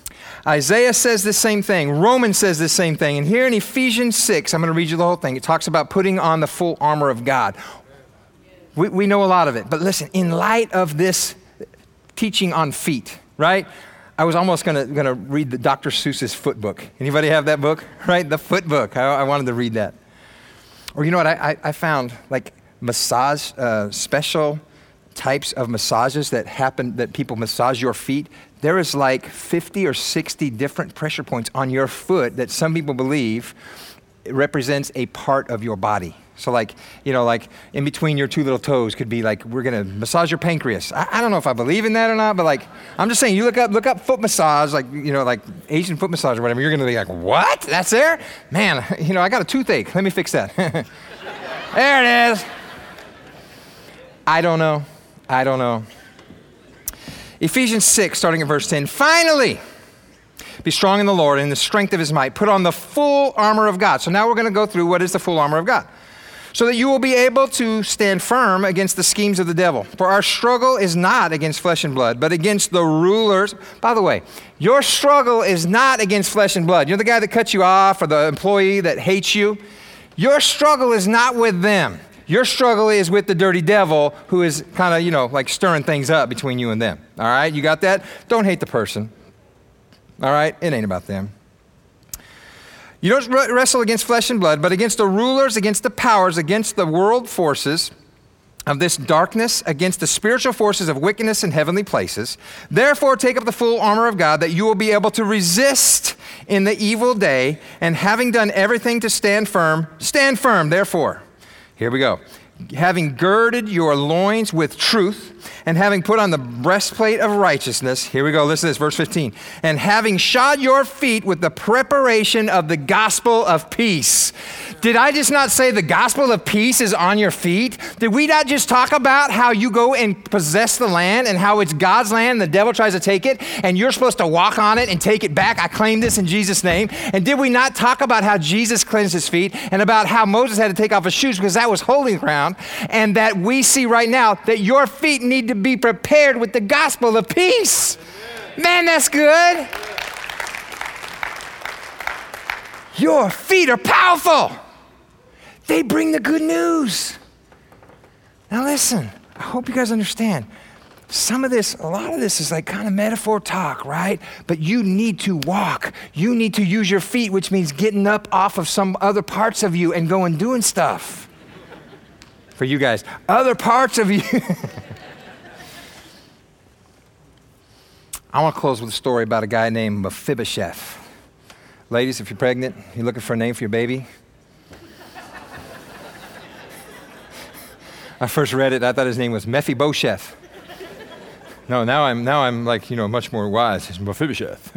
Isaiah says the same thing. Romans says the same thing. And here in Ephesians six, I'm going to read you the whole thing. It talks about putting on the full armor of God. We, we know a lot of it. But listen, in light of this teaching on feet, right? I was almost going to going to read the Doctor Seuss's foot book. Anybody have that book? Right? The foot book. I, I wanted to read that. Or you know what? I, I, I found like massage, uh, special types of massages that happen, that people massage your feet. There is like fifty or sixty different pressure points on your foot that some people believe represents a part of your body. So like, you know, like in between your two little toes could be like, we're going to massage your pancreas. I, I don't know if I believe in that or not, but like, I'm just saying, you look up, look up foot massage, like, you know, like Asian foot massage or whatever, you're going to be like, what? That's there? Man, you know, I got a toothache. Let me fix that. There it is. I don't know. I don't know. Ephesians six, starting at verse ten. Finally, be strong in the Lord and in the strength of his might. Put on the full armor of God. So now we're going to go through what is the full armor of God, so that you will be able to stand firm against the schemes of the devil. For our struggle is not against flesh and blood, but against the rulers. By the way, your struggle is not against flesh and blood. You're the guy that cuts you off or the employee that hates you. Your struggle is not with them. Your struggle is with the dirty devil who is kind of, you know, like stirring things up between you and them. All right, you got that? Don't hate the person. All right, it ain't about them. You don't wrestle against flesh and blood, but against the rulers, against the powers, against the world forces of this darkness, against the spiritual forces of wickedness in heavenly places. Therefore, take up the full armor of God, that you will be able to resist in the evil day, and having done everything to stand firm, stand firm, therefore. Here we go. Having girded your loins with truth, and having put on the breastplate of righteousness. Here we go, listen to this, verse fifteen. And having shod your feet with the preparation of the gospel of peace. Did I just not say the gospel of peace is on your feet? Did we not just talk about how you go and possess the land and how it's God's land and the devil tries to take it and you're supposed to walk on it and take it back? I claim this in Jesus' name. And did we not talk about how Jesus cleansed his feet and about how Moses had to take off his shoes because that was holy ground, and that we see right now that your feet need to be prepared with the gospel of peace? Man, that's good. Your feet are powerful. They bring the good news. Now listen, I hope you guys understand. Some of this, a lot of this is like kind of metaphor talk, right? But you need to walk. You need to use your feet, which means getting up off of some other parts of you and going doing stuff. For you guys, other parts of you. I want to close with a story about a guy named Mephibosheth. Ladies, if you're pregnant, you're looking for a name for your baby. I first read it, I thought his name was Mephibosheth. No, now I'm now I'm like, you know, much more wise. It's Mephibosheth.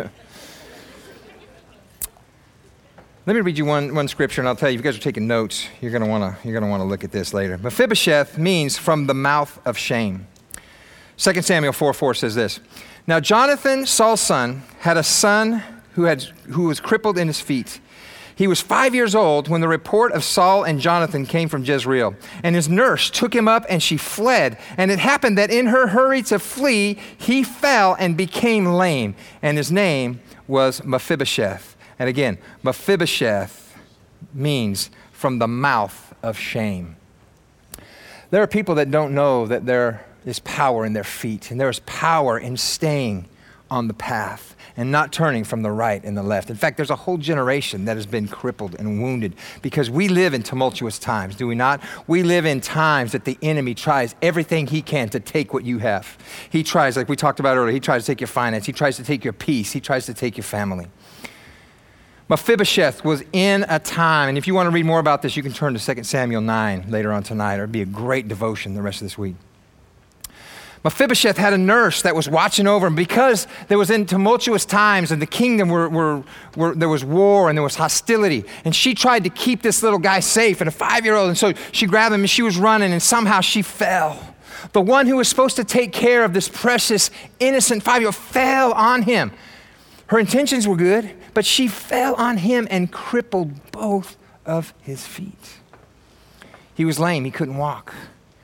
Let me read you one, one scripture, and I'll tell you, if you guys are taking notes, you're gonna wanna you're gonna wanna look at this later. Mephibosheth means from the mouth of shame. Second Samuel four four says this. Now Jonathan, Saul's son, had a son who had who was crippled in his feet. He was five years old when the report of Saul and Jonathan came from Jezreel. And his nurse took him up and she fled. And it happened that in her hurry to flee, he fell and became lame. And his name was Mephibosheth. And again, Mephibosheth means from the mouth of shame. There are people that don't know that there is power in their feet. And there is power in staying on the path and not turning from the right and the left. In fact, there's a whole generation that has been crippled and wounded because we live in tumultuous times, do we not? We live in times that the enemy tries everything he can to take what you have. He tries, like we talked about earlier, he tries to take your finance, he tries to take your peace, he tries to take your family. Mephibosheth was in a time, and if you want to read more about this, you can turn to Second Samuel nine later on tonight, or it'd be a great devotion the rest of this week. Mephibosheth had a nurse that was watching over him because there was in tumultuous times and the kingdom were, were, were, there was war and there was hostility. And she tried to keep this little guy safe, and a five-year-old, and so she grabbed him and she was running and somehow she fell. The one who was supposed to take care of this precious, innocent five-year-old fell on him. Her intentions were good, but she fell on him and crippled both of his feet. He was lame, he couldn't walk.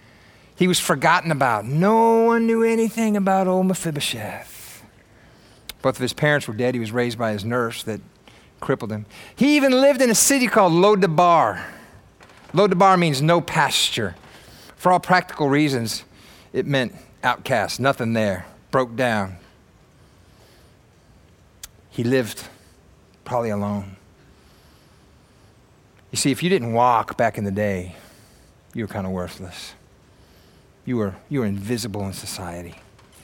He was forgotten about. No one knew anything about old Mephibosheth. Both of his parents were dead. He was raised by his nurse that crippled him. He even lived in a city called Lo-Debar. Lo-Debar means no pasture. For all practical reasons, it meant outcast, nothing there, broke down. He lived probably alone. You see, if you didn't walk back in the day, you were kind of worthless. You were, you were invisible in society.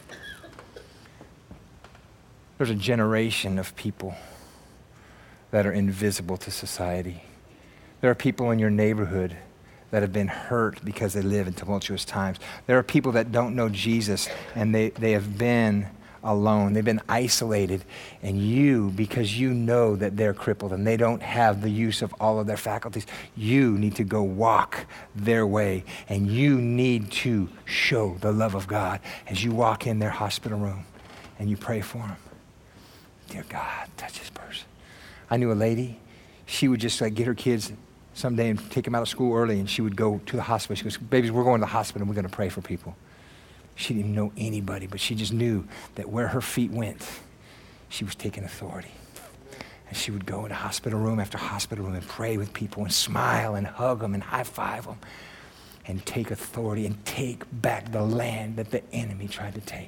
There's a generation of people that are invisible to society. There are people in your neighborhood that have been hurt because they live in tumultuous times. There are people that don't know Jesus, and they, they have been alone. They've been isolated. And you, because you know that they're crippled and they don't have the use of all of their faculties, you need to go walk their way. And you need to show the love of God as you walk in their hospital room and you pray for them. Dear God, touch this person. I knew a lady, she would just like get her kids someday and take them out of school early, and she would go to the hospital. She goes, babies, we're going to the hospital and we're going to pray for people. She didn't even know anybody, but she just knew that where her feet went, she was taking authority. And she would go into hospital room after hospital room and pray with people and smile and hug them and high five them and take authority and take back the land that the enemy tried to take.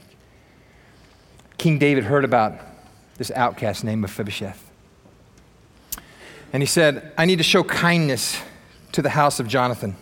King David heard about this outcast named Mephibosheth. And he said, I need to show kindness to the house of Jonathan.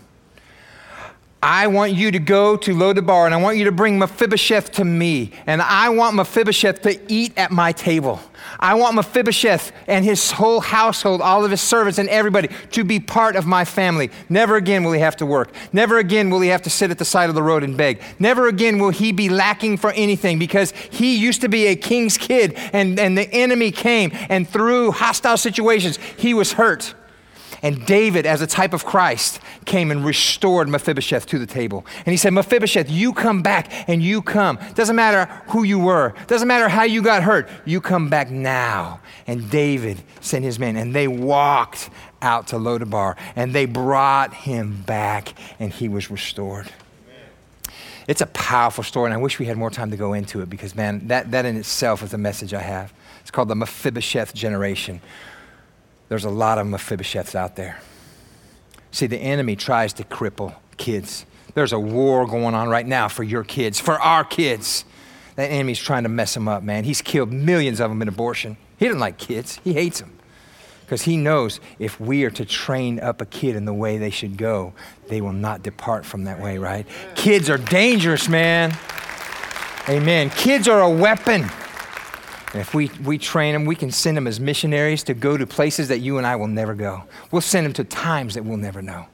I want you to go to Lo-Debar, and I want you to bring Mephibosheth to me. And I want Mephibosheth to eat at my table. I want Mephibosheth and his whole household, all of his servants and everybody, to be part of my family. Never again will he have to work. Never again will he have to sit at the side of the road and beg. Never again will he be lacking for anything, because he used to be a king's kid, and, and the enemy came, and through hostile situations, he was hurt. And David, as a type of Christ, came and restored Mephibosheth to the table. And he said, Mephibosheth, you come back and you come. Doesn't matter who you were. Doesn't matter how you got hurt. You come back now. And David sent his men, and they walked out to Lo-Debar, and they brought him back, and he was restored. Amen. It's a powerful story, and I wish we had more time to go into it, because, man, that, that in itself is a message I have. It's called the Mephibosheth generation. There's a lot of Mephibosheths out there. See, the enemy tries to cripple kids. There's a war going on right now for your kids, for our kids. That enemy's trying to mess them up, man. He's killed millions of them in abortion. He doesn't like kids. He hates them. Because he knows if we are to train up a kid in the way they should go, they will not depart from that way, right? Kids are dangerous, man. Amen. Kids are a weapon. And if we, we train them, we can send them as missionaries to go to places that you and I will never go. We'll send them to times that we'll never know.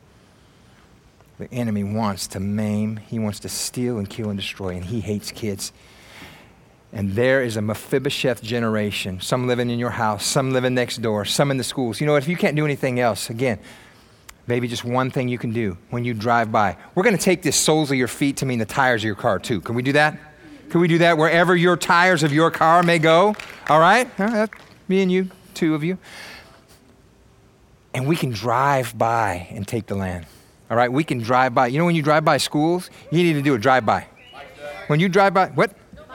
The enemy wants to maim. He wants to steal and kill and destroy, and he hates kids. And there is a Mephibosheth generation, some living in your house, some living next door, some in the schools. You know what? If you can't do anything else, again, maybe just one thing you can do when you drive by. We're going to take this soles of your feet to mean the tires of your car too. Can we do that? Can we do that wherever your tires of your car may go? All right? All right, me and you, two of you. And we can drive by and take the land. All right? We can drive by. You know when you drive by schools, you need to do a drive-by. When you drive by, what?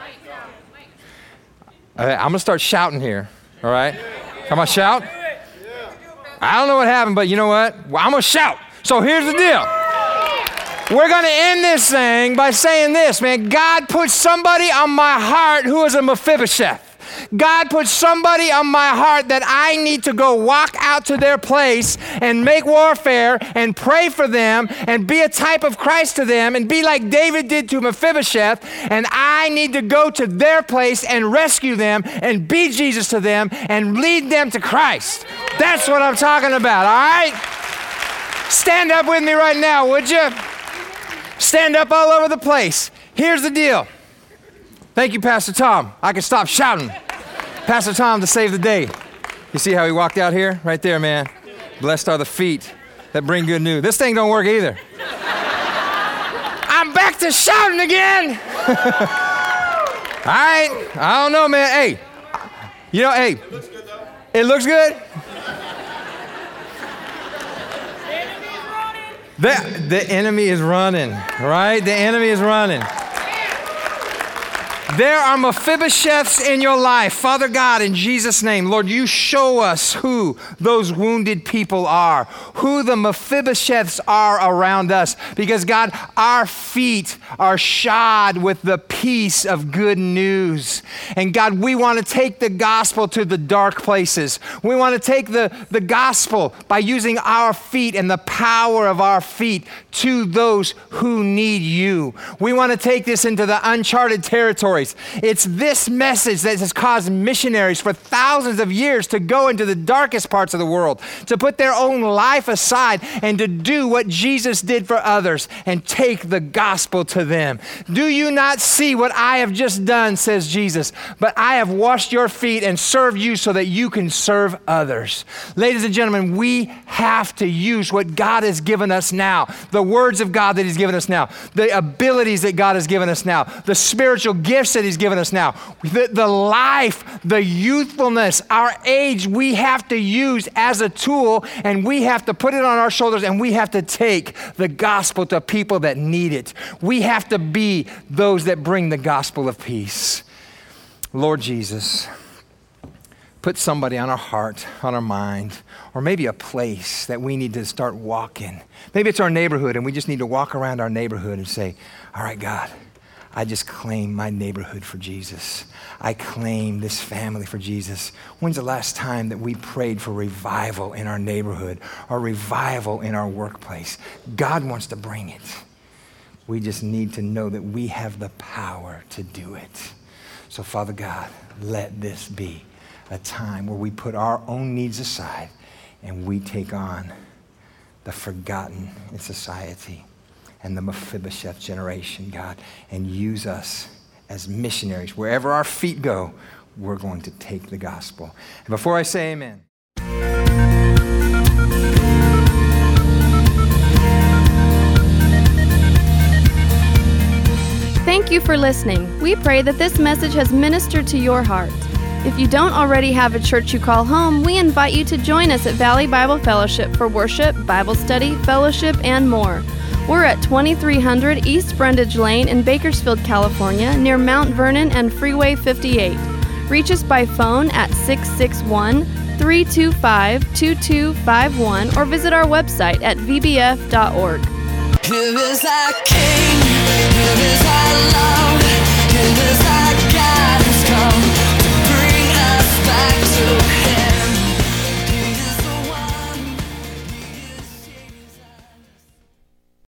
All right, I'm going to start shouting here. All right? Come on, shout. I don't know what happened, but you know what? Well, I'm going to shout. So here's the deal. We're going to end this thing by saying this, man. God put somebody on my heart who is a Mephibosheth. God put somebody on my heart that I need to go walk out to their place and make warfare and pray for them and be a type of Christ to them and be like David did to Mephibosheth. And I need to go to their place and rescue them and be Jesus to them and lead them to Christ. That's what I'm talking about, all right? Stand up with me right now, would you? Stand up all over the place. Here's the deal. Thank you, Pastor Tom. I can stop shouting. Pastor Tom to save the day. You see how he walked out here? Right there, man. Blessed are the feet that bring good news. This thing don't work either. I'm back to shouting again. All right. I don't know, man. Hey, you know, hey, it looks good. The, the enemy is running, right? The enemy is running. There are Mephibosheths in your life. Father God, in Jesus' name, Lord, you show us who those wounded people are, who the Mephibosheths are around us. Because, God, our feet are shod with the peace of good news. And, God, we want to take the gospel to the dark places. We want to take the, the gospel by using our feet and the power of our feet to those who need you. We want to take this into the uncharted territory. It's this message that has caused missionaries for thousands of years to go into the darkest parts of the world, to put their own life aside and to do what Jesus did for others and take the gospel to them. Do you not see what I have just done, says Jesus, but I have washed your feet and served you so that you can serve others. Ladies and gentlemen, we have to use what God has given us now, the words of God that he's given us now, the abilities that God has given us now, the spiritual gifts that he's given us now, the, the life, the youthfulness, our age, we have to use as a tool, and we have to put it on our shoulders, and we have to take the gospel to people that need it. We have to be those that bring the gospel of peace. Lord Jesus, put somebody on our heart, on our mind, or maybe a place that we need to start walking. Maybe it's our neighborhood, and we just need to walk around our neighborhood and say, all right, God, I just claim my neighborhood for Jesus. I claim this family for Jesus. When's the last time that we prayed for revival in our neighborhood or revival in our workplace? God wants to bring it. We just need to know that we have the power to do it. So, Father God, let this be a time where we put our own needs aside and we take on the forgotten in society and the Mephibosheth generation, God, and use us as missionaries. Wherever our feet go, we're going to take the gospel. And before I say amen, Thank you for listening. We pray that this message has ministered to your heart. If you don't already have a church you call home, we invite you to join us at Valley Bible Fellowship for worship, Bible study, fellowship, and more. We're at twenty-three hundred East Brundage Lane in Bakersfield, California, near Mount Vernon and Freeway fifty-eight. Reach us by phone at six six one, three two five, two two five one or visit our website at v b f dot org. Here is our King, here is our love, here is our